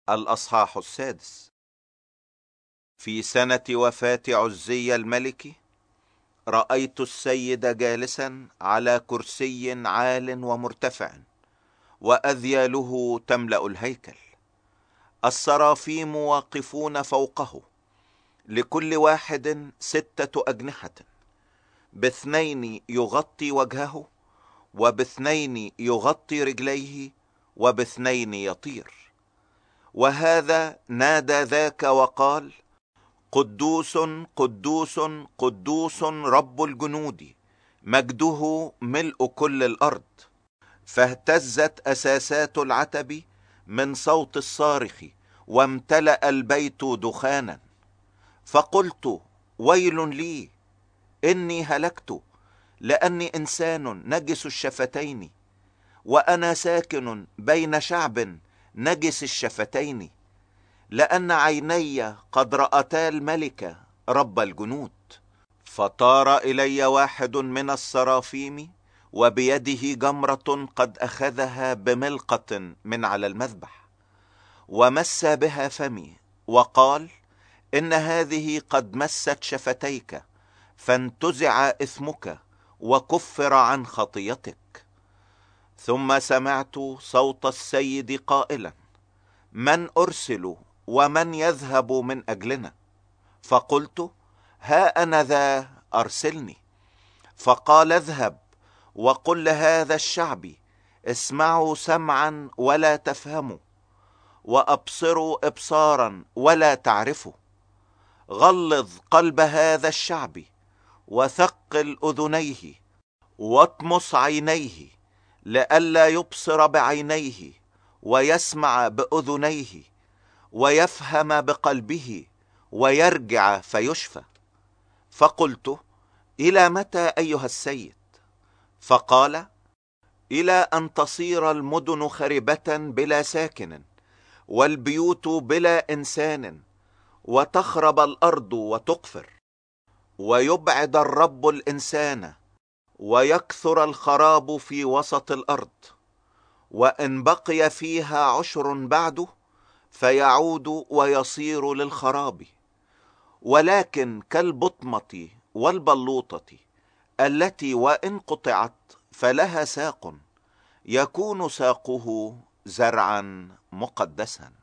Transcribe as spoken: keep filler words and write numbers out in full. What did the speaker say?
الأصحاح السادس. في سنة وفاة عزي الملك رأيت السيد جالسا على كرسي عال ومرتفع، وأذياله تملأ الهيكل. السرافيم واقفون فوقه، لكل واحد ستة أجنحة، باثنين يغطي وجهه، وباثنين يغطي رجليه، وباثنين يطير. وهذا نادى ذاك وقال: قدوس قدوس قدوس رب الجنود، مجده ملء كل الأرض. فاهتزت أساسات العتب من صوت الصارخ، وامتلأ البيت دخانا. فقلت: ويل لي، إني هلكت، لأني إنسان نجس الشفتين، وأنا ساكن بين شعب نجس الشفتين، لأن عيني قد رأتا الملك رب الجنود. فطار إلي واحد من السرافيم، وبيده جمرة قد أخذها بملقة من على المذبح، ومس بها فمي، وقال: إن هذه قد مست شفتيك، فانتزع إثمك وكفر عن خطيتك. ثم سمعت صوت السيد قائلا: من أرسل ومن يذهب من أجلنا؟ فقلت: ها أنا ذا، أرسلني. فقال: اذهب وقل لهذا الشعب: اسمعوا سمعا ولا تفهموا، وأبصروا إبصارا ولا تعرفوا. غلظ قلب هذا الشعب، وثقل أذنيه، واطمس عينيه، لئلا يبصر بعينيه، ويسمع بأذنيه، ويفهم بقلبه، ويرجع فيشفى. فقلت: إلى متى أيها السيد؟ فقال: إلى أن تصير المدن خربة بلا ساكن، والبيوت بلا إنسان، وتخرب الأرض وتقفر، ويبعد الرب الإنسان، ويكثر الخراب في وسط الأرض. وإن بقي فيها عشر بعده، فيعود ويصير للخراب. ولكن كالبطمة والبلوطة، التي وإن قطعت فلها ساق، يكون ساقه زرعا مقدسا.